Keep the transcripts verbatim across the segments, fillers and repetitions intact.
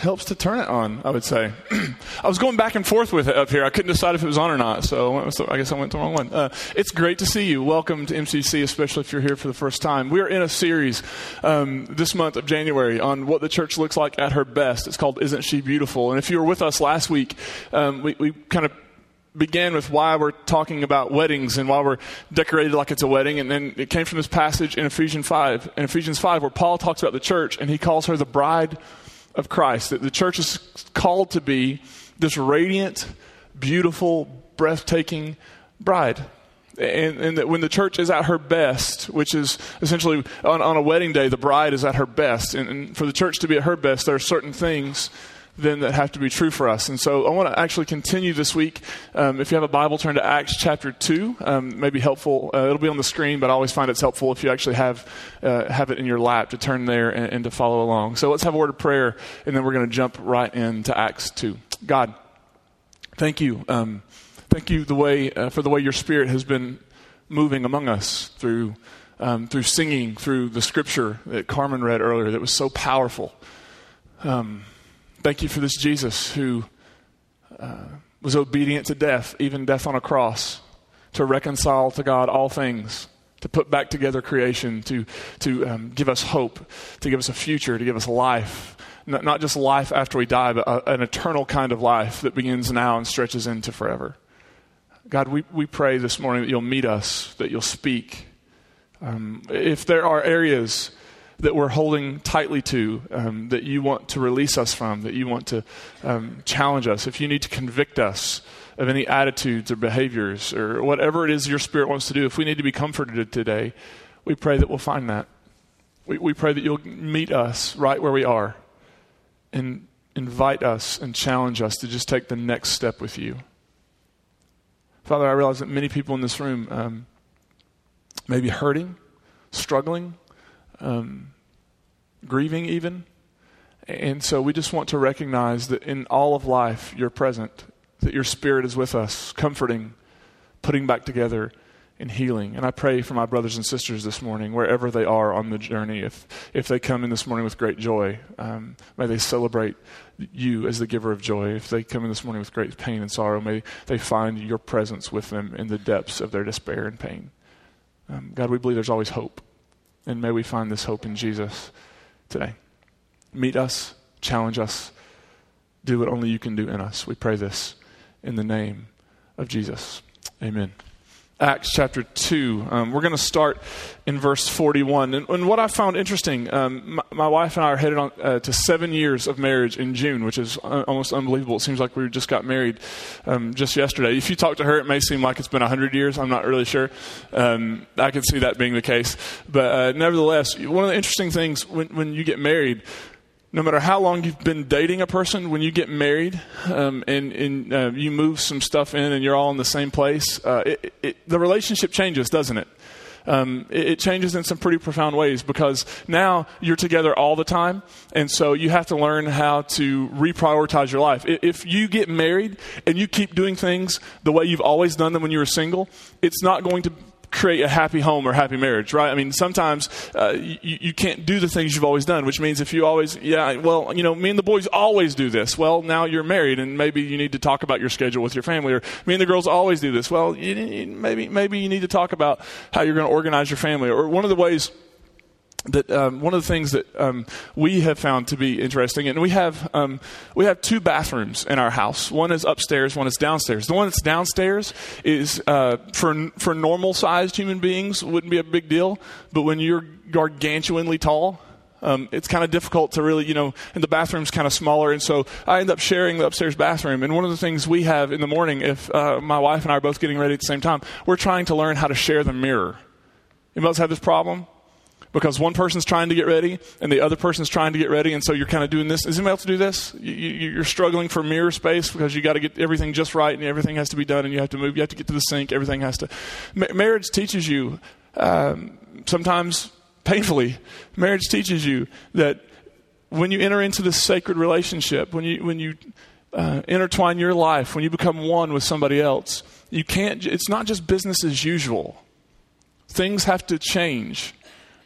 helps to turn it on, I would say. I was going back and forth with it up here. I couldn't decide if it was on or not, so I guess I went the wrong one. Uh, it's great to see you. Welcome to M C C, especially if you're here for the first time. We're in a series um, this month of January on what the church looks like at her best. It's called Isn't She Beautiful? And if you were with us last week, um, we, we kind of began with why we're talking about weddings and why we're decorated like it's a wedding. And then it came from this passage in Ephesians five, in Ephesians five, where Paul talks about the church and he calls her the bride of Christ. That the church is called to be this radiant, beautiful, breathtaking bride. And, and that when the church is at her best, which is essentially on, on a wedding day, the bride is at her best. And, and for the church to be at her best, there are certain things then that have to be true for us. And so I want to actually continue this week. Um, if you have a Bible, turn to Acts chapter two. Um, may be helpful. Uh, it'll be on the screen, but I always find it's helpful if you actually have uh, have it in your lap to turn there and, and to follow along. So let's have a word of prayer, and then we're going to jump right into Acts two. God, thank you. Um, thank you the way uh, for the way your Spirit has been moving among us through um, through singing, through the scripture that Carmen read earlier that was so powerful. Um Thank you for this Jesus who uh, was obedient to death, even death on a cross, to reconcile to God all things, to put back together creation, to to um, give us hope, to give us a future, to give us life. Not, not just life after we die, but a, an eternal kind of life that begins now and stretches into forever. God, we, we pray this morning that you'll meet us, that you'll speak. Um, if there are areas that we're holding tightly to, um, that you want to release us from, that you want to um, challenge us, if you need to convict us of any attitudes or behaviors or whatever it is your Spirit wants to do, if we need to be comforted today, we pray that we'll find that. We, we pray that you'll meet us right where we are and invite us and challenge us to just take the next step with you. Father, I realize that many people in this room um, may be hurting, struggling, Um, grieving even. And so we just want to recognize that in all of life, you're present, that your Spirit is with us, comforting, putting back together, and healing. And I pray for my brothers and sisters this morning, wherever they are on the journey. If if they come in this morning with great joy, um, may they celebrate you as the giver of joy. If they come in this morning with great pain and sorrow, may they find your presence with them in the depths of their despair and pain. Um, God, we believe there's always hope. And may we find this hope in Jesus today. Meet us, challenge us, do what only you can do in us. We pray this in the name of Jesus. Amen. Acts chapter two. Um, we're going to start in verse forty-one. And, and what I found interesting, um, my, my wife and I are headed on uh, to seven years of marriage in June, which is uh, almost unbelievable. It seems like we just got married um, just yesterday. If you talk to her, it may seem like it's been one hundred years. I'm not really sure. Um, I can see that being the case. But uh, nevertheless, one of the interesting things when, when you get married, no matter how long you've been dating a person, when you get married um, and, and uh, you move some stuff in and you're all in the same place, uh, it, it, the relationship changes, doesn't it? Um, it? It changes in some pretty profound ways because now you're together all the time. And so you have to learn how to reprioritize your life. If you get married and you keep doing things the way you've always done them when you were single, it's not going to create a happy home or happy marriage, right? I mean, sometimes uh, you, you can't do the things you've always done, which means if you always, yeah, well, you know, me and the boys always do this. Well, now you're married and maybe you need to talk about your schedule with your family. Or me and the girls always do this. Well, you, maybe maybe you need to talk about how you're going to organize your family. Or one of the ways that um, one of the things that um, we have found to be interesting, and we have um, we have two bathrooms in our house. One is upstairs, one is downstairs. The one that's downstairs is uh, for for normal sized human beings wouldn't be a big deal, but when you're gargantuanly tall, um, it's kind of difficult to really, you know, and the bathroom's kind of smaller, and so I end up sharing the upstairs bathroom. And one of the things we have in the morning, if uh, my wife and I are both getting ready at the same time, we're trying to learn how to share the mirror. Anybody else have this problem? Because one person's trying to get ready and the other person's trying to get ready. And so you're kind of doing this. Does anybody else do this? You, you, you're struggling for mirror space because you got to get everything just right and everything has to be done and you have to move. You have to get to the sink. Everything has to. Ma- marriage teaches you, um, sometimes painfully, marriage teaches you that when you enter into this sacred relationship, when you, when you uh, intertwine your life, when you become one with somebody else, you can't, it's not just business as usual. Things have to change.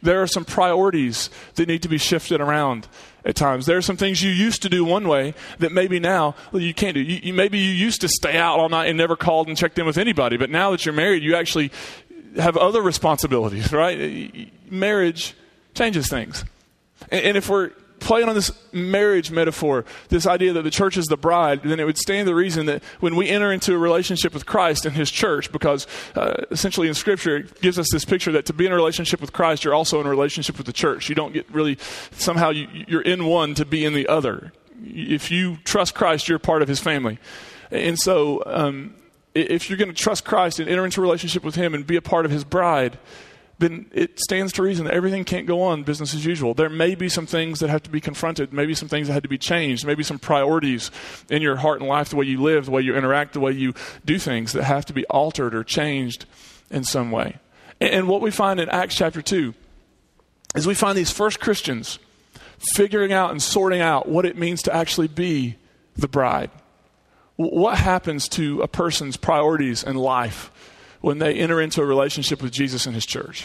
There are some priorities that need to be shifted around at times. There are some things you used to do one way that maybe now you can't do. You, you, maybe you used to stay out all night and never called and checked in with anybody, but now that you're married, you actually have other responsibilities, right? Marriage changes things. And, and if we're playing on this marriage metaphor, this idea that the church is the bride, then it would stand to reason that when we enter into a relationship with Christ and his church, because uh, essentially in Scripture it gives us this picture that to be in a relationship with Christ, you're also in a relationship with the church. You don't get really, somehow you, you're in one to be in the other. If you trust Christ, you're part of his family. And so um, if you're going to trust Christ and enter into a relationship with him and be a part of his bride, then it stands to reason that everything can't go on business as usual. There may be some things that have to be confronted, maybe some things that had to be changed, maybe some priorities in your heart and life, the way you live, the way you interact, the way you do things that have to be altered or changed in some way. And what we find in Acts chapter two is we find these first Christians figuring out and sorting out what it means to actually be the bride. What happens to a person's priorities in life when they enter into a relationship with Jesus and his church?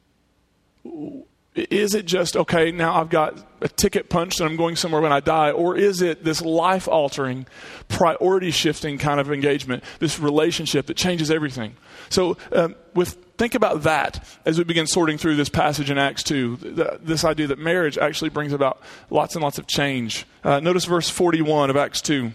Is it just, okay, now I've got a ticket punched and I'm going somewhere when I die? Or is it this life-altering, priority-shifting kind of engagement, this relationship that changes everything? So um, with think about that as we begin sorting through this passage in Acts two, the, this idea that marriage actually brings about lots and lots of change. Uh, notice verse forty-one of Acts two.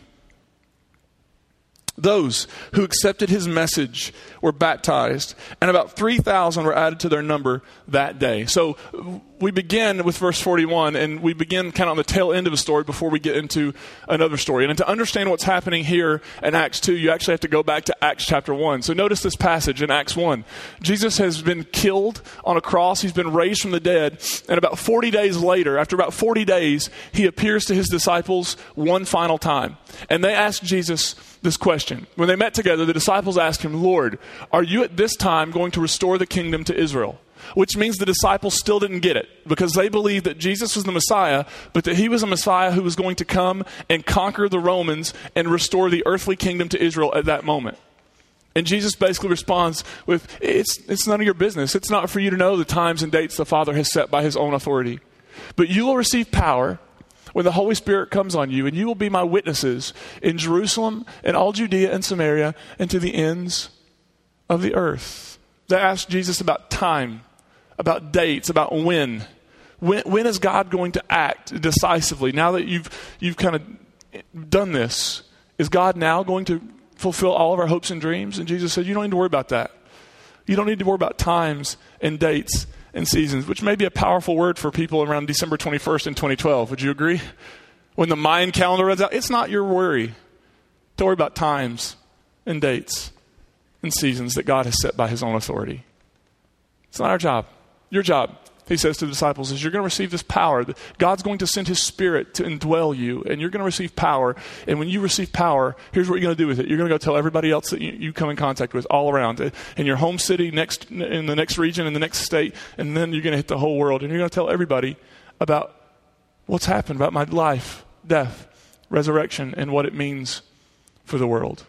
Those who accepted his message were baptized, and about three thousand were added to their number that day. So we begin with verse forty-one, and we begin kind of on the tail end of a story before we get into another story. And to understand what's happening here in Acts two, you actually have to go back to Acts chapter one. So notice this passage in Acts one. Jesus has been killed on a cross. He's been raised from the dead. And about forty days later, after about forty days, he appears to his disciples one final time. And they ask Jesus this question. When they met together, the disciples asked him, Lord, are you at this time going to restore the kingdom to Israel? Which means the disciples still didn't get it, because they believed that Jesus was the Messiah, but that he was a Messiah who was going to come and conquer the Romans and restore the earthly kingdom to Israel at that moment. And Jesus basically responds with, it's, it's none of your business. It's not for you to know the times and dates the Father has set by his own authority. But you will receive power when the Holy Spirit comes on you, and you will be my witnesses in Jerusalem and all Judea and Samaria and to the ends of the earth. They asked Jesus about time, about dates, about when. When, when is God going to act decisively? Now that you've you've kind of done this, is God now going to fulfill all of our hopes and dreams? And Jesus said, you don't need to worry about that. You don't need to worry about times and dates and seasons, which may be a powerful word for people around December twenty-first in twenty twelve. Would you agree? When the Mayan calendar runs out, it's not your worry. Don't worry about times and dates and seasons that God has set by his own authority. It's not our job. Your job, he says to the disciples, is you're going to receive this power. God's going to send his Spirit to indwell you, and you're going to receive power. And when you receive power, here's what you're going to do with it. You're going to go tell everybody else that you, you come in contact with all around, in your home city, next in the next region, in the next state, and then you're going to hit the whole world. And you're going to tell everybody about what's happened, about my life, death, resurrection, and what it means for the world.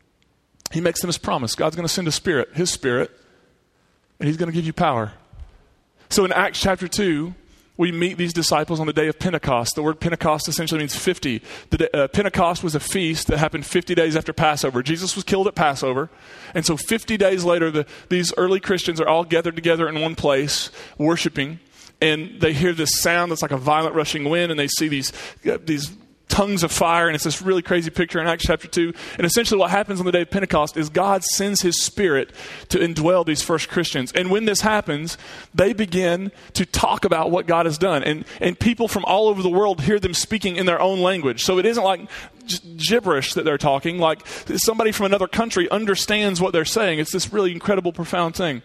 He makes them his promise. God's going to send a Spirit, his Spirit, and he's going to give you power. So in Acts chapter two, we meet these disciples on the day of Pentecost. The word Pentecost essentially means fifty. The day, uh, Pentecost was a feast that happened fifty days after Passover. Jesus was killed at Passover. And so fifty days later, the, these early Christians are all gathered together in one place, worshiping. And they hear this sound that's like a violent rushing wind, and they see these uh, these tongues of fire, and it's this really crazy picture in Acts chapter two. And essentially what happens on the day of Pentecost is God sends his Spirit to indwell these first Christians. And when this happens, they begin to talk about what God has done. And, and people from all over the world hear them speaking in their own language. So it isn't like just gibberish that they're talking, like somebody from another country understands what they're saying. It's this really incredible, profound thing.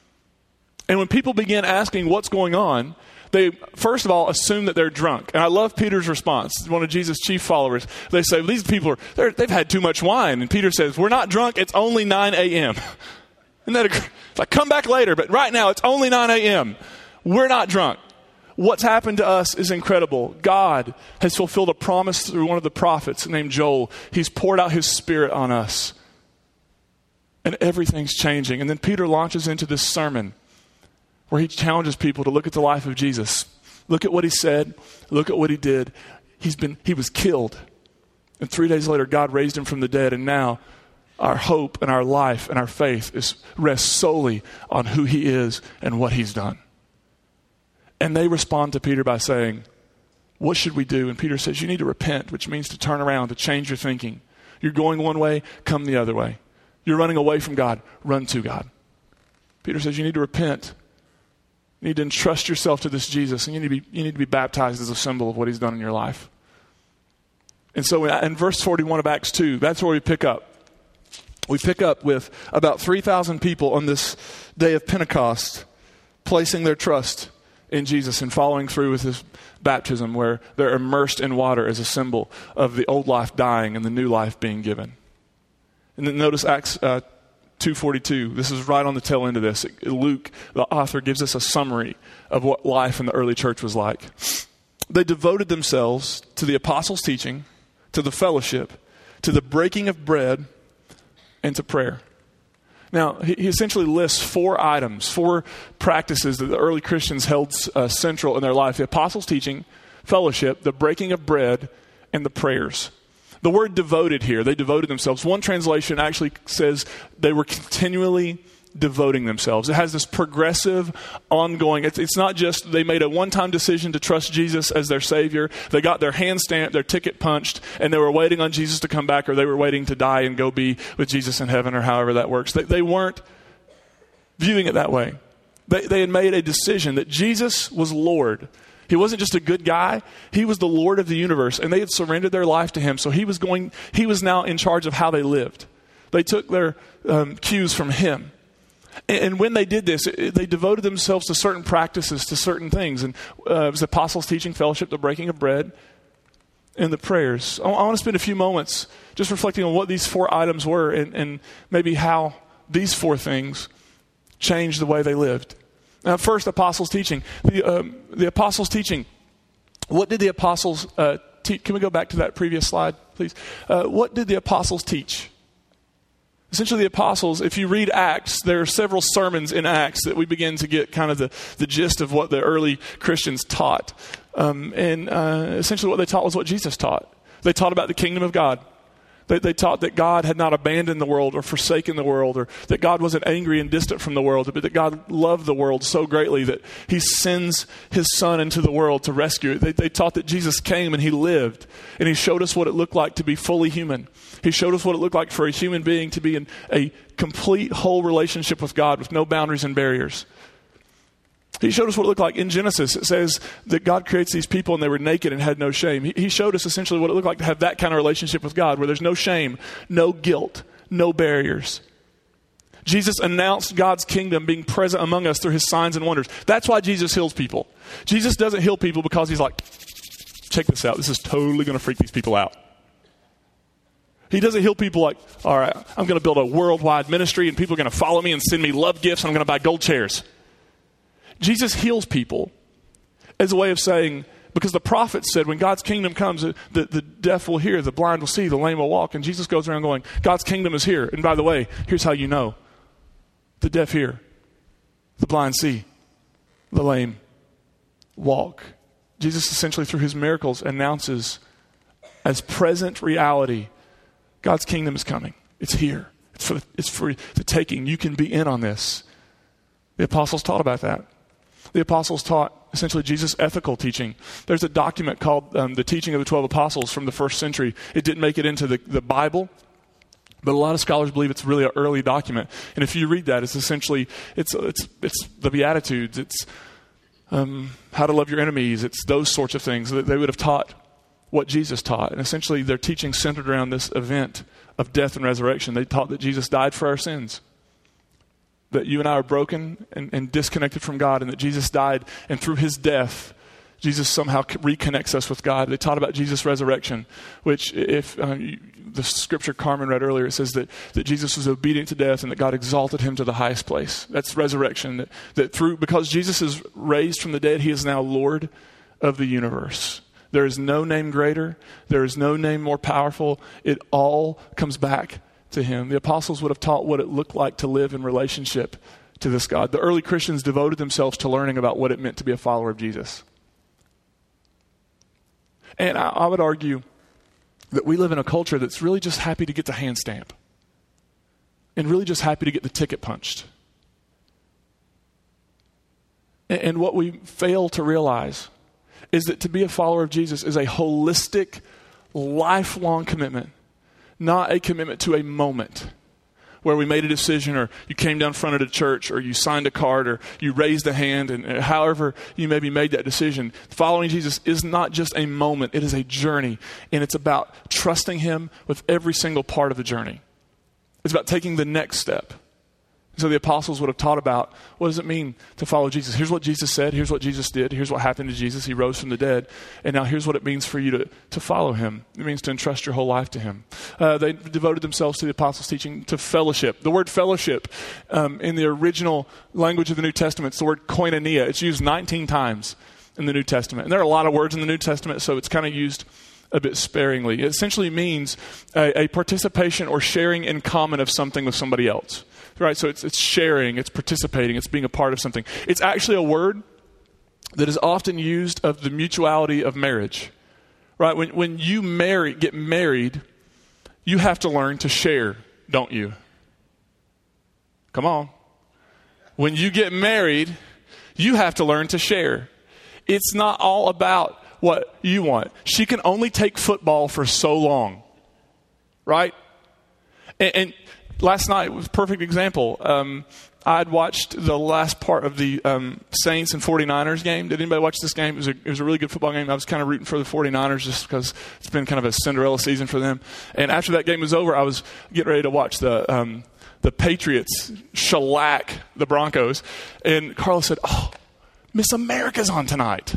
And when people begin asking what's going on, they, first of all, assume that they're drunk. And I love Peter's response, one of Jesus' chief followers. They say, well, these people, are they're, they've had too much wine. And Peter says, we're not drunk. It's only nine a.m. Isn't that a, it's like, come back later. But right now, it's only nine a.m. We're not drunk. What's happened to us is incredible. God has fulfilled a promise through one of the prophets named Joel. He's poured out his Spirit on us. And everything's changing. And then Peter launches into this sermon where he challenges people to look at the life of Jesus. Look at what he said. Look at what he did. He's been, he was killed. And three days later, God raised him from the dead. And now our hope and our life and our faith is rests solely on who he is and what he's done. And they respond to Peter by saying, what should we do? And Peter says, you need to repent, which means to turn around, to change your thinking. You're going one way, come the other way. You're running away from God, run to God. Peter says you need to repent. You need to entrust yourself to this Jesus, and you need to be, you need to be baptized as a symbol of what he's done in your life. And so in verse forty-one of Acts two, that's where we pick up. We pick up with about three thousand people on this day of Pentecost placing their trust in Jesus and following through with his baptism, where they're immersed in water as a symbol of the old life dying and the new life being given. And then notice Acts uh, two forty-two. This is right on the tail end of this. Luke, the author, gives us a summary of what life in the early church was like. They devoted themselves to the apostles' teaching, to the fellowship, to the breaking of bread, and to prayer. Now, he essentially lists four items, four practices that the early Christians held uh, central in their life. The apostles' teaching, fellowship, the breaking of bread, and the prayers. The word devoted here, they devoted themselves. One translation actually says they were continually devoting themselves. It has this progressive, ongoing, it's, it's not just they made a one-time decision to trust Jesus as their Savior. They got their hand stamped, their ticket punched, and they were waiting on Jesus to come back, or they were waiting to die and go be with Jesus in heaven, or however that works. They, they weren't viewing it that way. They, they had made a decision that Jesus was Lord. He wasn't just a good guy. He was the Lord of the universe, and they had surrendered their life to him. So he was going, he was now in charge of how they lived. They took their um, cues from him. And when they did this, they devoted themselves to certain practices, to certain things. And uh, it was the apostles' teaching, fellowship, the breaking of bread, and the prayers. I want to spend a few moments just reflecting on what these four items were, and, and maybe how these four things changed the way they lived. Now, first, apostles' teaching. The, um, the apostles' teaching. What did the apostles uh, teach? Can we go back to that previous slide, please? Uh, what did the apostles teach? Essentially, the apostles, if you read Acts, there are several sermons in Acts that we begin to get kind of the, the gist of what the early Christians taught. Um, and uh, essentially what they taught was what Jesus taught. They taught about the kingdom of God. They, they taught that God had not abandoned the world or forsaken the world, or that God wasn't angry and distant from the world, but that God loved the world so greatly that he sends his son into the world to rescue it. They, they taught that Jesus came and he lived, and he showed us what it looked like to be fully human. He showed us what it looked like for a human being to be in a complete, whole relationship with God with no boundaries and barriers. He showed us what it looked like in Genesis. It says that God creates these people and they were naked and had no shame. He, he showed us essentially what it looked like to have that kind of relationship with God, where there's no shame, no guilt, no barriers. Jesus announced God's kingdom being present among us through his signs and wonders. That's why Jesus heals people. Jesus doesn't heal people because he's like, check this out. This is totally going to freak these people out. He doesn't heal people like, all right, I'm going to build a worldwide ministry and people are going to follow me and send me love gifts and I'm going to buy gold chairs. Jesus heals people as a way of saying, because the prophets said when God's kingdom comes, the, the deaf will hear, the blind will see, the lame will walk. And Jesus goes around going, God's kingdom is here. And by the way, here's how you know. The deaf hear, the blind see, the lame walk. Jesus essentially through his miracles announces as present reality, God's kingdom is coming. It's here. It's for, it's for the taking. You can be in on this. The apostles taught about that. The apostles taught essentially Jesus' ethical teaching. There's a document called um, The Teaching of the Twelve Apostles from the first century. It didn't make it into the, the Bible, but a lot of scholars believe it's really an early document. And if you read that, it's essentially, it's it's it's the Beatitudes. It's um, how to love your enemies. It's those sorts of things that they would have taught what Jesus taught. And essentially their teaching centered around this event of death and resurrection. They taught that Jesus died for our sins, that you and I are broken and, and disconnected from God, and that Jesus died, and through his death, Jesus somehow reconnects us with God. They taught about Jesus' resurrection, which if uh, you, the scripture Carmen read earlier, it says that, that Jesus was obedient to death and that God exalted him to the highest place. That's resurrection. That, that through, because Jesus is raised from the dead, he is now Lord of the universe. There is no name greater. There is no name more powerful. It all comes back to him. The apostles would have taught what it looked like to live in relationship to this God. The early Christians devoted themselves to learning about what it meant to be a follower of Jesus. And I, I would argue that we live in a culture that's really just happy to get the hand stamp and really just happy to get the ticket punched. And, and what we fail to realize is that to be a follower of Jesus is a holistic, lifelong commitment, not a commitment to a moment where we made a decision, or you came down front of the church, or you signed a card, or you raised a hand, and however you maybe made that decision. Following Jesus is not just a moment, it is a journey, and it's about trusting him with every single part of the journey. It's about taking the next step. So the apostles would have taught about, what does it mean to follow Jesus? Here's what Jesus said. Here's what Jesus did. Here's what happened to Jesus. He rose from the dead. And now here's what it means for you to, to follow him. It means to entrust your whole life to him. Uh, they devoted themselves to the apostles' teaching, to fellowship. The word fellowship um, in the original language of the New Testament, it's the word koinonia. It's used nineteen times in the New Testament. And there are a lot of words in the New Testament, so it's kind of used a bit sparingly. It essentially means a, a participation or sharing in common of something with somebody else. Right, so it's it's sharing, it's participating, it's being a part of something. It's actually a word that is often used of the mutuality of marriage. Right, when when you marry, get married, you have to learn to share, don't you? Come on. When you get married, you have to learn to share. It's not all about what you want. She can only take football for so long. Right? And, and last night was a perfect example. Um, I'd watched the last part of the um, Saints and forty-niners game. Did anybody watch this game? It was, a, it was a really good football game. I was kind of rooting for the forty-niners just because it's been kind of a Cinderella season for them. And after that game was over, I was getting ready to watch the um, the Patriots shellac the Broncos. And Carla said, "Oh, Miss America's on tonight."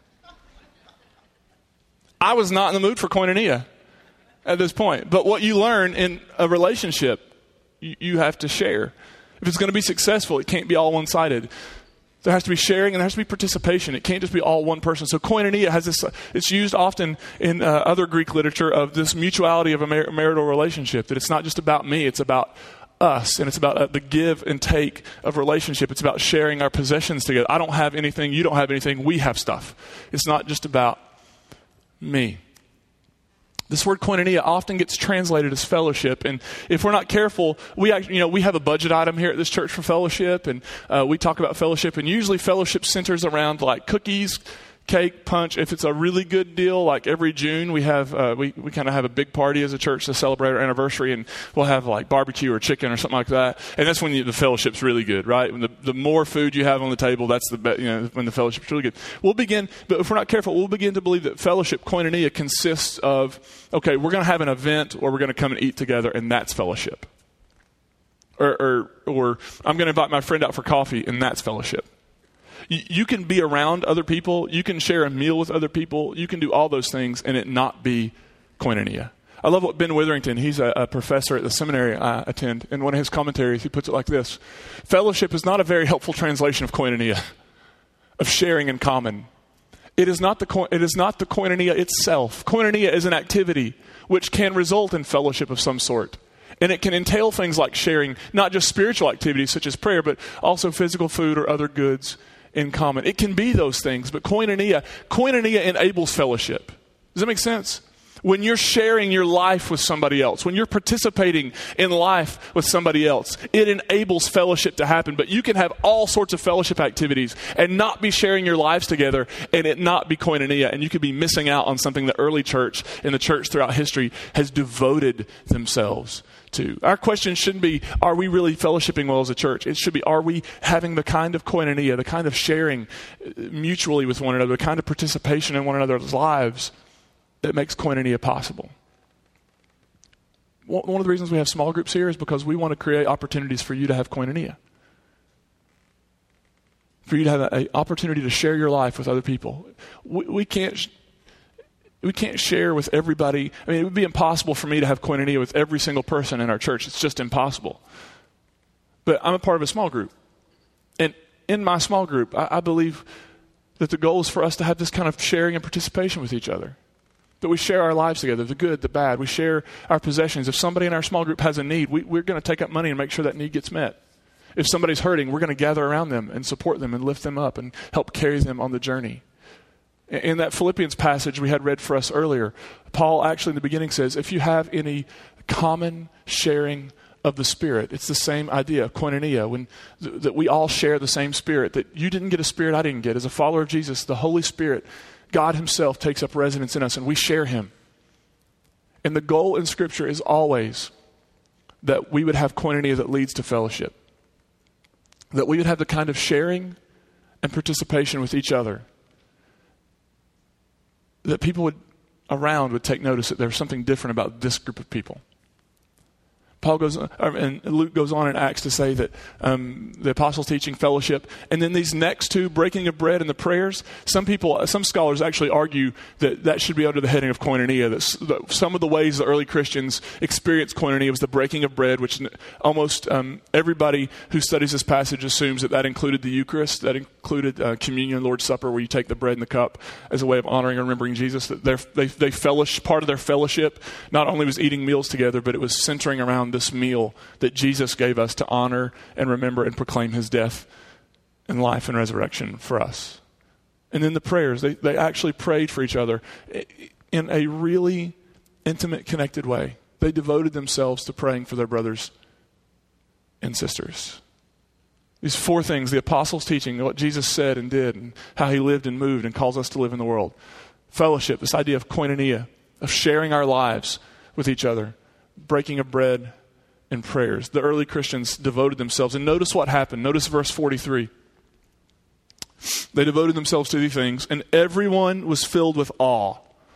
I was not in the mood for koinonia at this point. But what you learn in a relationship, you have to share. If it's going to be successful, it can't be all one-sided. There has to be sharing and there has to be participation. It can't just be all one person. So koinonia has this, it's used often in uh, other Greek literature of this mutuality of a mar- marital relationship, that it's not just about me, it's about us, and it's about uh, the give and take of relationship. It's about sharing our possessions together. I don't have anything, you don't have anything, we have stuff. It's not just about me. This word koinonia often gets translated as fellowship, and if we're not careful, we actually, you know, we have a budget item here at this church for fellowship, and uh, we talk about fellowship, and usually fellowship centers around like cookies, cake, punch. If it's a really good deal, like every June we have uh, we we kind of have a big party as a church to celebrate our anniversary, and we'll have like barbecue or chicken or something like that, and that's when you, the fellowship's really good, right? When the the more food you have on the table, that's the be, you know when the fellowship's really good. We'll begin, but if we're not careful, we'll begin to believe that fellowship, koinonia, consists of, okay, we're going to have an event or we're going to come and eat together, and that's fellowship. Or or or I'm going to invite my friend out for coffee, and that's fellowship. You can be around other people. You can share a meal with other people. You can do all those things and it not be koinonia. I love what Ben Witherington, he's a, a professor at the seminary I attend. In one of his commentaries, he puts it like this. Fellowship is not a very helpful translation of koinonia, of sharing in common. It is not the, it is not the koinonia itself. Koinonia is an activity which can result in fellowship of some sort. And it can entail things like sharing, not just spiritual activities such as prayer, but also physical food or other goods in common. It can be those things, but koinonia, koinonia enables fellowship. Does that make sense? When you're sharing your life with somebody else, when you're participating in life with somebody else, it enables fellowship to happen. But you can have all sorts of fellowship activities and not be sharing your lives together and it not be koinonia. And you could be missing out on something the early church and the church throughout history has devoted themselves to. Our question shouldn't be, are we really fellowshipping well as a church? It should be, are we having the kind of koinonia, the kind of sharing mutually with one another, the kind of participation in one another's lives that makes koinonia possible? One of the reasons we have small groups here is because we want to create opportunities for you to have koinonia. For you to have an opportunity to share your life with other people. We, we can't... We can't share with everybody. I mean, it would be impossible for me to have koinonia with every single person in our church. It's just impossible. But I'm a part of a small group. And in my small group, I, I believe that the goal is for us to have this kind of sharing and participation with each other. That we share our lives together, the good, the bad. We share our possessions. If somebody in our small group has a need, we, we're going to take up money and make sure that need gets met. If somebody's hurting, we're going to gather around them and support them and lift them up and help carry them on the journey. In that Philippians passage we had read for us earlier, Paul actually in the beginning says, if you have any common sharing of the Spirit, it's the same idea, koinonia, when th- that we all share the same Spirit, that you didn't get a spirit I didn't get. As a follower of Jesus, the Holy Spirit, God himself takes up residence in us and we share him. And the goal in Scripture is always that we would have koinonia that leads to fellowship. That we would have the kind of sharing and participation with each other that people would around would take notice that there's something different about this group of people. Paul goes, and Luke goes on in Acts to say that um, the apostles' teaching, fellowship, and then these next two, breaking of bread and the prayers. Some people, some scholars actually argue that that should be under the heading of koinonia. That, that some of the ways the early Christians experienced koinonia was the breaking of bread, which almost um, everybody who studies this passage assumes that that included the Eucharist, that included uh, communion, Lord's Supper, where you take the bread and the cup as a way of honoring and remembering Jesus. That they they fellowship, part of their fellowship not only was eating meals together, but it was centering around this meal that Jesus gave us to honor and remember and proclaim his death and life and resurrection for us. And then the prayers, they, they actually prayed for each other in a really intimate, connected way. They devoted themselves to praying for their brothers and sisters. These four things, the apostles' teaching, what Jesus said and did, and how he lived and moved and calls us to live in the world. Fellowship, this idea of koinonia, of sharing our lives with each other. Breaking of bread and prayers. The early Christians devoted themselves. And notice what happened. Notice verse forty-three. They devoted themselves to these things, and everyone was filled with awe.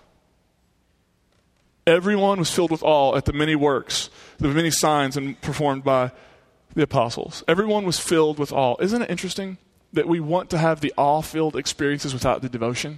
Everyone was filled with awe at the many works, the many signs and performed by the apostles. Everyone was filled with awe. Isn't it interesting that we want to have the awe-filled experiences without the devotion?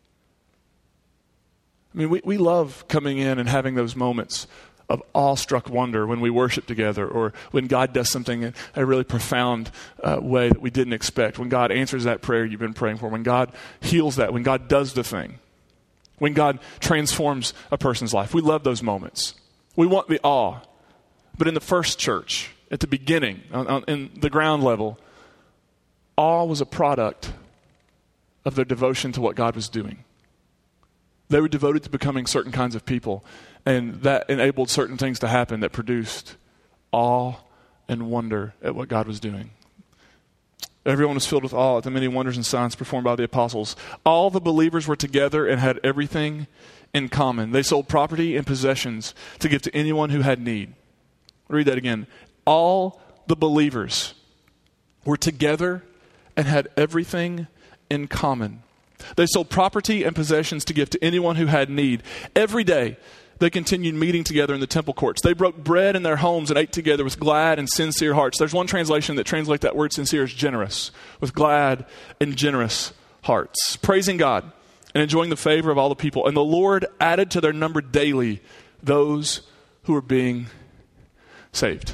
I mean, we, we love coming in and having those moments of awestruck wonder when we worship together, or when God does something in a really profound uh, way that we didn't expect, when God answers that prayer you've been praying for, when God heals that, when God does the thing, when God transforms a person's life. We love those moments. We want the awe. But in the first church, at the beginning, on, on, in the ground level, awe was a product of their devotion to what God was doing. They were devoted to becoming certain kinds of people, and that enabled certain things to happen that produced awe and wonder at what God was doing. Everyone was filled with awe at the many wonders and signs performed by the apostles. All the believers were together and had everything in common. They sold property and possessions to give to anyone who had need. Read that again. All the believers were together and had everything in common. They sold property and possessions to give to anyone who had need. Every day, they continued meeting together in the temple courts. They broke bread in their homes and ate together with glad and sincere hearts. There's one translation that translates that word sincere as generous, with glad and generous hearts, praising God and enjoying the favor of all the people. And the Lord added to their number daily those who were being saved.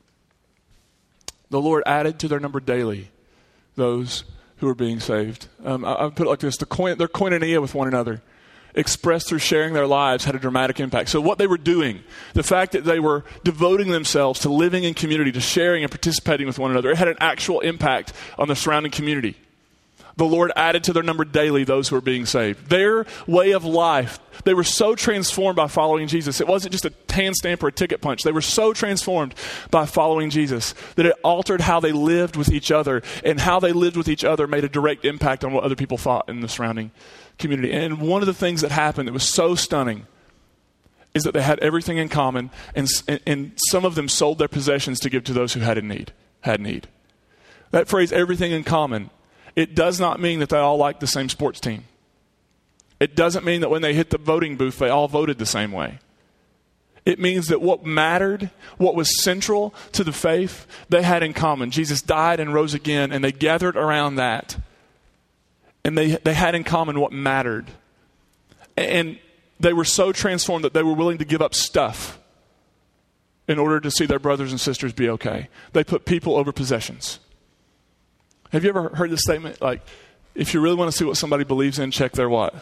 The Lord added to their number daily those who were being saved. Um, I, I put it like this. The koin, their koinonia with one another, expressed through sharing their lives, had a dramatic impact. So what they were doing, the fact that they were devoting themselves to living in community, to sharing and participating with one another, it had an actual impact on the surrounding community. The Lord added to their number daily those who were being saved. Their way of life, they were so transformed by following Jesus. It wasn't just a hand stamp or a ticket punch. They were so transformed by following Jesus that it altered how they lived with each other, and how they lived with each other made a direct impact on what other people thought in the surrounding community. And one of the things that happened that was so stunning is that they had everything in common, and, and some of them sold their possessions to give to those who had a need, had need. That phrase, everything in common, it does not mean that they all like the same sports team. It doesn't mean that when they hit the voting booth, they all voted the same way. It means that what mattered, what was central to the faith, they had in common. Jesus died and rose again, and they gathered around that. And they, they had in common what mattered. And they were so transformed that they were willing to give up stuff in order to see their brothers and sisters be okay. They put people over possessions. Have you ever heard this statement? Like, if you really want to see what somebody believes in, check their what?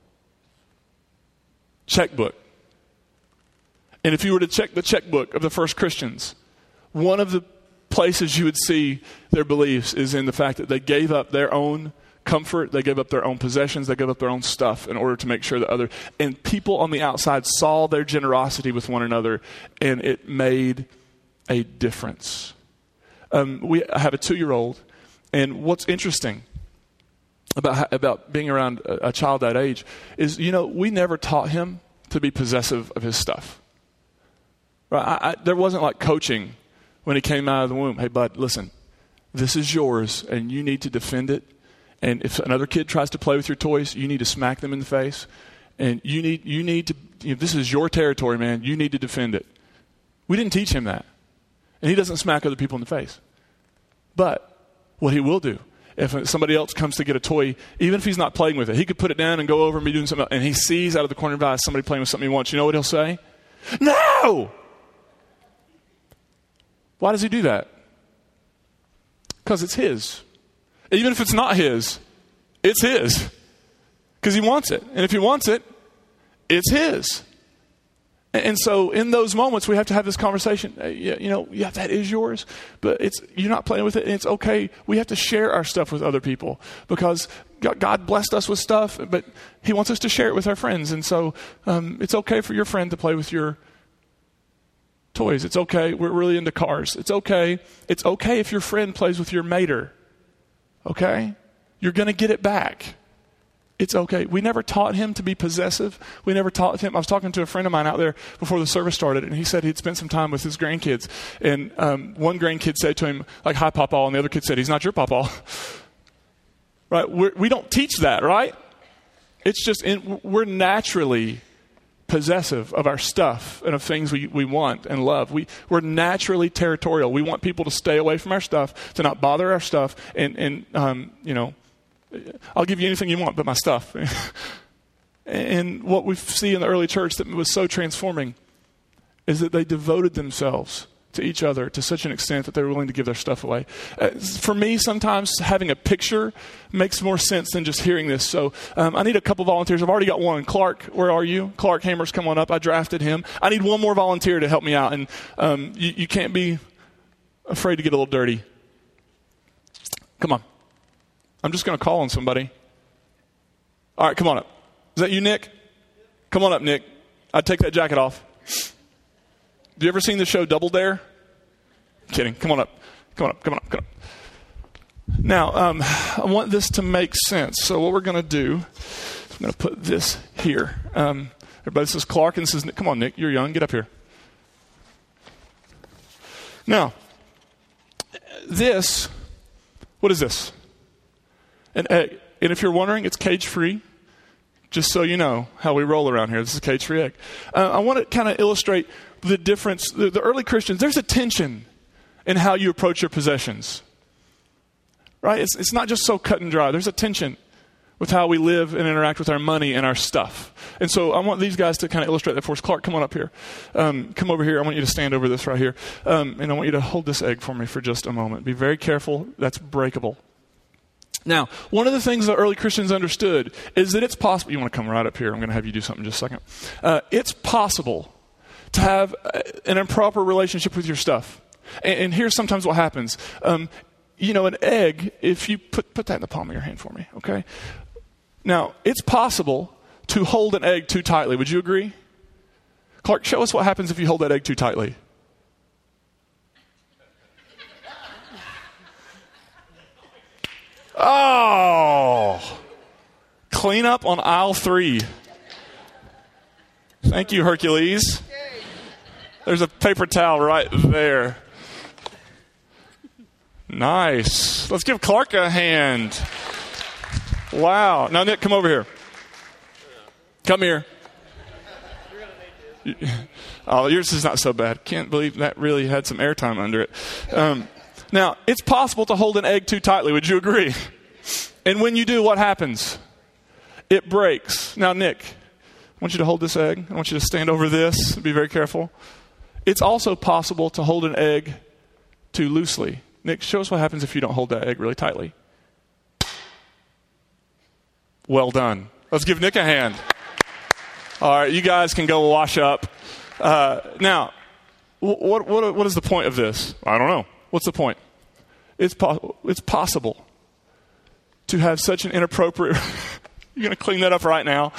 Checkbook. And if you were to check the checkbook of the first Christians, one of the places you would see their beliefs is in the fact that they gave up their own comfort, they gave up their own possessions, they gave up their own stuff in order to make sure that other, and people on the outside saw their generosity with one another, and it made a difference. Um, we I have a two-year-old, and what's interesting about about being around a, a child that age is, you know, we never taught him to be possessive of his stuff. Right? I, I, there wasn't like coaching when he came out of the womb. Hey, bud, listen, this is yours, and you need to defend it. And if another kid tries to play with your toys, you need to smack them in the face. And you need you need to, you know, this is your territory, man. You need to defend it. We didn't teach him that. And he doesn't smack other people in the face. But what he will do, if somebody else comes to get a toy, even if he's not playing with it, he could put it down and go over and be doing something else. And he sees out of the corner of his eye somebody playing with something he wants. You know what he'll say? No! Why does he do that? Because it's his. Even if it's not his, it's his. Because he wants it. And if he wants it, it's his. And so in those moments, we have to have this conversation. You know, yeah, that is yours, but it's you're not playing with it, and it's okay. We have to share our stuff with other people because God blessed us with stuff, but he wants us to share it with our friends. And so um, it's okay for your friend to play with your toys. It's okay. We're really into cars. It's okay. It's okay if your friend plays with your mater. Okay? You're going to get it back. It's okay. We never taught him to be possessive. We never taught him. I was talking to a friend of mine out there before the service started, and he said he'd spent some time with his grandkids. And um, one grandkid said to him, like, hi, Papa, and the other kid said, he's not your Papa. Right? We're, we don't teach that, right? It's just, in, we're naturally possessive of our stuff and of things we, we want and love. We, we're naturally territorial. We want people to stay away from our stuff, to not bother our stuff, and, and um, you know, I'll give you anything you want but my stuff. And what we see in the early church that was so transforming is that they devoted themselves to each other to such an extent that they were willing to give their stuff away. Uh, for me, sometimes having a picture makes more sense than just hearing this. So um, I need a couple volunteers. I've already got one. Clark, where are you? Clark Hammers, come on up. I drafted him. I need one more volunteer to help me out. And um, you, you can't be afraid to get a little dirty. Come on. I'm just going to call on somebody. All right, come on up. Is that you, Nick? Come on up, Nick. I'd take that jacket off. Have you ever seen the show Double Dare? I'm kidding. Come on up. Come on up. Come on up. Come on up. Now, um, I want this to make sense. So what we're going to do, I'm going to put this here. Um, everybody says Clark, and says, come on, Nick. You're young. Get up here. Now, this, what is this? An egg. And if you're wondering, it's cage-free. Just so you know how we roll around here. This is a cage-free egg. Uh, I want to kind of illustrate the difference. The, the early Christians, there's a tension in how you approach your possessions. Right? It's, it's not just so cut and dry. There's a tension with how we live and interact with our money and our stuff. And so I want these guys to kind of illustrate that for us. Clark, come on up here. Um, come over here. I want you to stand over this right here. Um, and I want you to hold this egg for me for just a moment. Be very careful. That's breakable. Now, one of the things the early Christians understood is that it's possible. You want to come right up here. I'm going to have you do something in just a second. Uh, it's possible to have an improper relationship with your stuff. And, and here's sometimes what happens. Um, you know, an egg, if you put, put that in the palm of your hand for me, okay? Now, it's possible to hold an egg too tightly. Would you agree? Clark, show us what happens if you hold that egg too tightly. Oh, clean up on aisle three. Thank you, Hercules. There's a paper towel right there. Nice. Let's give Clark a hand. Wow. Now, Nick, come over here. Come here. Oh, yours is not so bad. Can't believe that really had some airtime under it. Um, Now, it's possible to hold an egg too tightly. Would you agree? And when you do, what happens? It breaks. Now, Nick, I want you to hold this egg. I want you to stand over this. Be very careful. It's also possible to hold an egg too loosely. Nick, show us what happens if you don't hold that egg really tightly. Well done. Let's give Nick a hand. All right, you guys can go wash up. Uh, now, what, what, what is the point of this? I don't know. What's the point? It's, po- it's possible to have such an inappropriate... You're going to clean that up right now?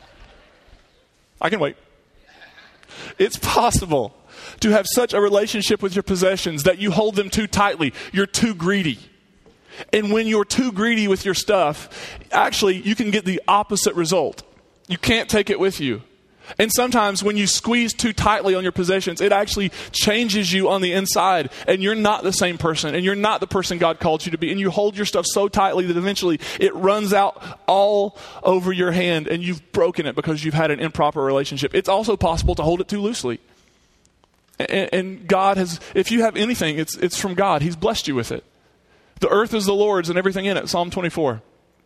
I can wait. It's possible to have such a relationship with your possessions that you hold them too tightly. You're too greedy. And when you're too greedy with your stuff, actually, you can get the opposite result. You can't take it with you. And sometimes when you squeeze too tightly on your possessions, it actually changes you on the inside. And you're not the same person. And you're not the person God called you to be. And you hold your stuff so tightly that eventually it runs out all over your hand. And you've broken it because you've had an improper relationship. It's also possible to hold it too loosely. And, and God has, if you have anything, it's, it's from God. He's blessed you with it. The earth is the Lord's and everything in it. Psalm twenty-four.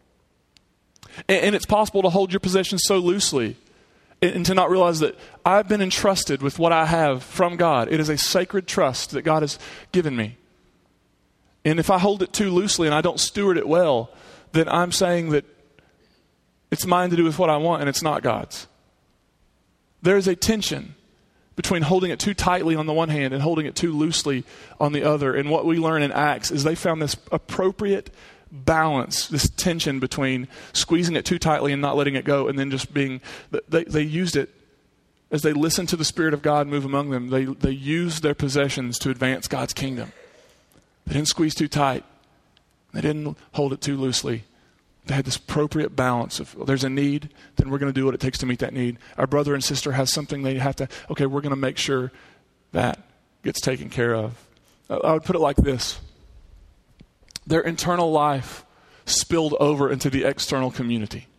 And, and it's possible to hold your possessions so loosely and to not realize that I've been entrusted with what I have from God. It is a sacred trust that God has given me. And if I hold it too loosely and I don't steward it well, then I'm saying that it's mine to do with what I want and it's not God's. There is a tension between holding it too tightly on the one hand and holding it too loosely on the other. And what we learn in Acts is they found this appropriate balance, this tension between squeezing it too tightly and not letting it go, and then just being, they, they used it as they listened to the Spirit of God move among them. They, they used their possessions to advance God's kingdom. They didn't squeeze too tight. They didn't hold it too loosely. They had this appropriate balance of, well, there's a need, then we're going to do what it takes to meet that need. Our brother and sister has something they have to, okay, we're going to make sure that gets taken care of. I would put it like this. Their internal life spilled over into the external community.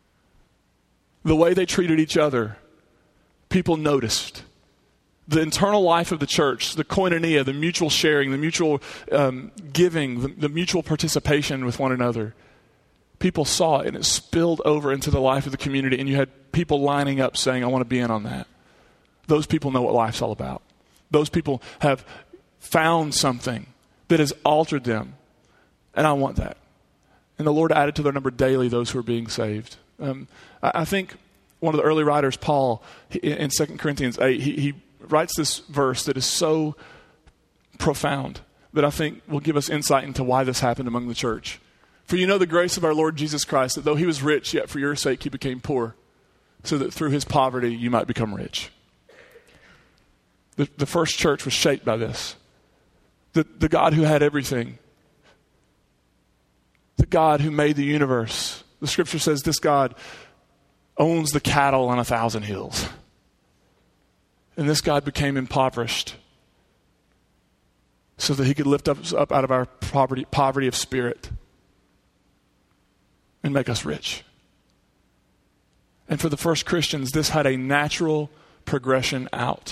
The way they treated each other, people noticed. The internal life of the church, the koinonia, the mutual sharing, the mutual um, giving, the, the mutual participation with one another. People saw it and it spilled over into the life of the community, and you had people lining up saying, I want to be in on that. Those people know what life's all about. Those people have found something that has altered them. And I want that. And the Lord added to their number daily those who are being saved. Um, I, I think one of the early writers, Paul, in Second Corinthians eight, he, he writes this verse that is so profound that I think will give us insight into why this happened among the church. For you know the grace of our Lord Jesus Christ, that though he was rich, yet for your sake he became poor, so that through his poverty you might become rich. The, the first church was shaped by this. The, the God who had everything, the God who made the universe. The scripture says this God owns the cattle on a thousand hills. And this God became impoverished so that he could lift us up out of our poverty, poverty of spirit and make us rich. And for the first Christians, this had a natural progression out.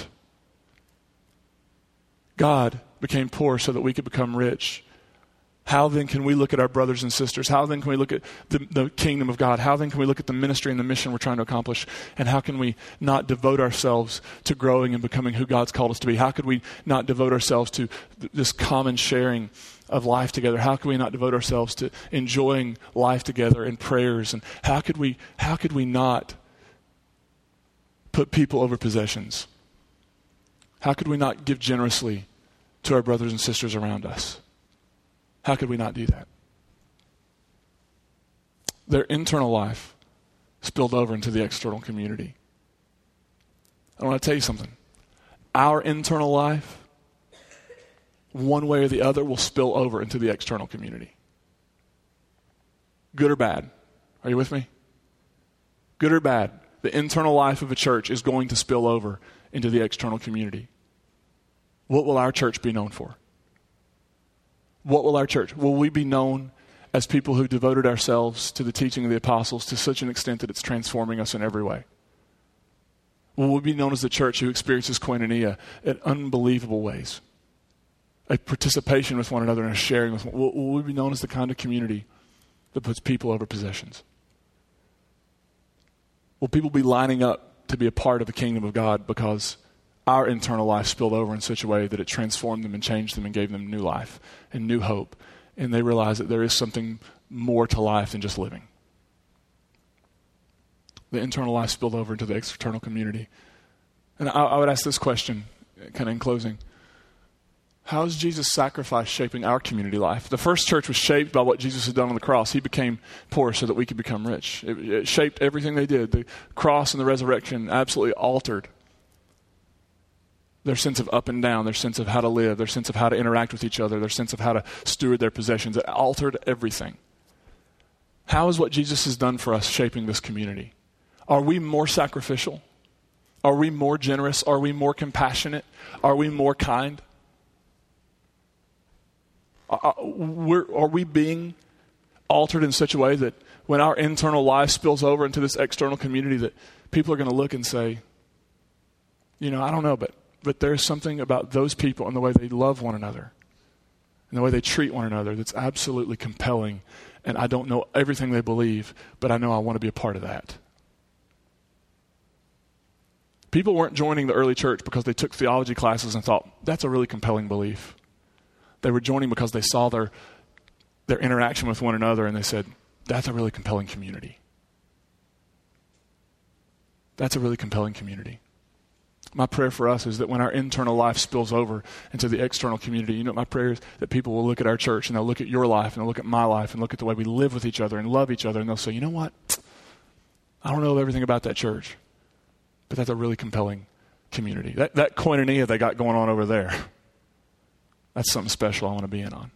God became poor so that we could become rich. How then can we look at our brothers and sisters? How then can we look at the, the kingdom of God? How then can we look at the ministry and the mission we're trying to accomplish? And how can we not devote ourselves to growing and becoming who God's called us to be? How could we not devote ourselves to th- this common sharing of life together? How could we not devote ourselves to enjoying life together in prayers? And how could we, how could we not put people over possessions? How could we not give generously to our brothers and sisters around us? How could we not do that? Their internal life spilled over into the external community. I want to tell you something. Our internal life, one way or the other, will spill over into the external community. Good or bad. Are you with me? Good or bad. The internal life of a church is going to spill over into the external community. What will our church be known for? What will our church? Will we be known as people who devoted ourselves to the teaching of the apostles to such an extent that it's transforming us in every way? Will we be known as the church who experiences koinonia in unbelievable ways? A participation with one another and a sharing with one another. Will, will we be known as the kind of community that puts people over possessions? Will people be lining up to be a part of the kingdom of God because our internal life spilled over in such a way that it transformed them and changed them and gave them new life and new hope. And they realize that there is something more to life than just living. The internal life spilled over into the external community. And I, I would ask this question, kind of in closing. How is Jesus' sacrifice shaping our community life? The first church was shaped by what Jesus had done on the cross. He became poor so that we could become rich. It, it shaped everything they did. The cross and the resurrection absolutely altered their sense of up and down, their sense of how to live, their sense of how to interact with each other, their sense of how to steward their possessions. It altered everything. How is what Jesus has done for us shaping this community? Are we more sacrificial? Are we more generous? Are we more compassionate? Are we more kind? Are, we're, are we being altered in such a way that when our internal life spills over into this external community that people are going to look and say, you know, I don't know, but, but there's something about those people and the way they love one another and the way they treat one another that's absolutely compelling. And I don't know everything they believe, but I know I want to be a part of that. People weren't joining the early church because they took theology classes and thought, that's a really compelling belief. They were joining because they saw their their interaction with one another and they said, that's a really compelling community. That's a really compelling community. My prayer for us is that when our internal life spills over into the external community, you know, my prayer is that people will look at our church and they'll look at your life and they'll look at my life and look at the way we live with each other and love each other and they'll say, you know what? I don't know everything about that church, but that's a really compelling community. That, that koinonia they got going on over there, that's something special I want to be in on.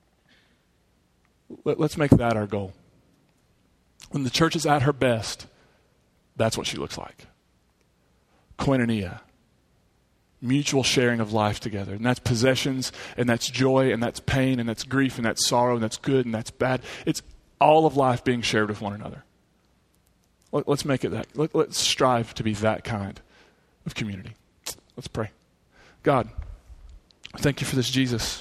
Let, let's make that our goal. When the church is at her best, that's what she looks like. Koinonia. Mutual sharing of life together. And that's possessions, and that's joy, and that's pain, and that's grief, and that's sorrow, and that's good, and that's bad. It's all of life being shared with one another. Let, let's make it that. Let, let's strive to be that kind of community. Let's pray. God, thank you for this Jesus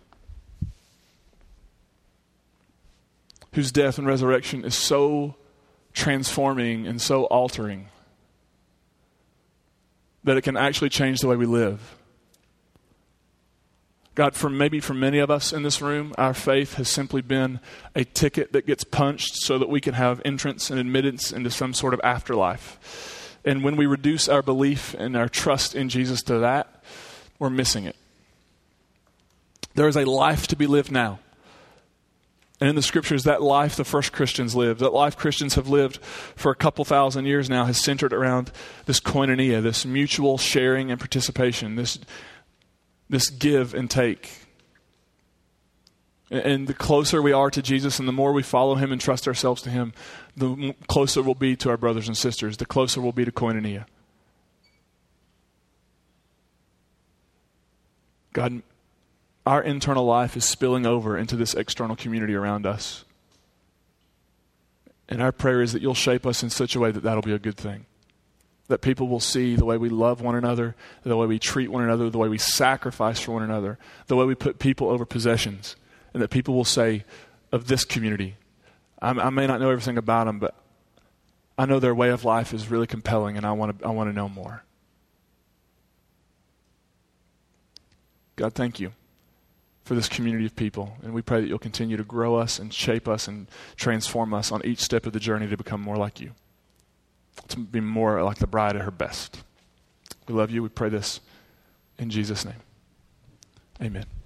whose death and resurrection is so transforming and so altering that it can actually change the way we live. God, for maybe for many of us in this room, our faith has simply been a ticket that gets punched so that we can have entrance and admittance into some sort of afterlife. And when we reduce our belief and our trust in Jesus to that, we're missing it. There is a life to be lived now. And in the scriptures, that life the first Christians lived, that life Christians have lived for a couple thousand years now has centered around this koinonia, this mutual sharing and participation, this, this give and take. And the closer we are to Jesus and the more we follow him and trust ourselves to him, the closer we'll be to our brothers and sisters, the closer we'll be to koinonia. God, our internal life is spilling over into this external community around us. And our prayer is that you'll shape us in such a way that that'll be a good thing. That people will see the way we love one another, the way we treat one another, the way we sacrifice for one another, the way we put people over possessions. And that people will say of this community, I, I may not know everything about them, but I know their way of life is really compelling and I want to I want to know more. God, thank you for this community of people. And we pray that you'll continue to grow us and shape us and transform us on each step of the journey to become more like you. To be more like the bride at her best. We love you. We pray this in Jesus' name. Amen.